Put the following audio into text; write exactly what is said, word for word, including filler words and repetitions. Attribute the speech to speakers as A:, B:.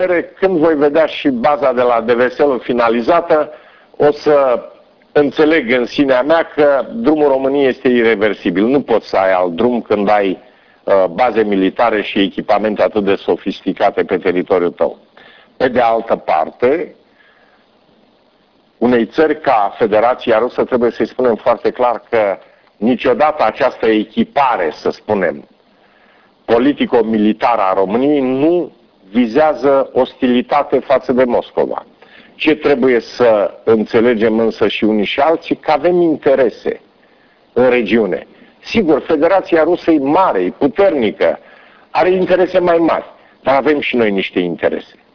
A: Când voi vedea și baza de la D V S L finalizată, o să înțeleg în sinea mea că drumul României este irreversibil. Nu poți să ai alt drum când ai uh, baze militare și echipamente atât de sofisticate pe teritoriul tău. Pe de altă parte, unei țări ca Federația Rusă trebuie să-i spunem foarte clar că niciodată această echipare, să spunem, politico-militară a României nu vizează ostilitate față de Moscova. Ce trebuie să înțelegem însă și unii și alții? Că avem interese în regiune. Sigur, Federația Rusă e mare, e puternică, are interese mai mari, dar avem și noi niște interese.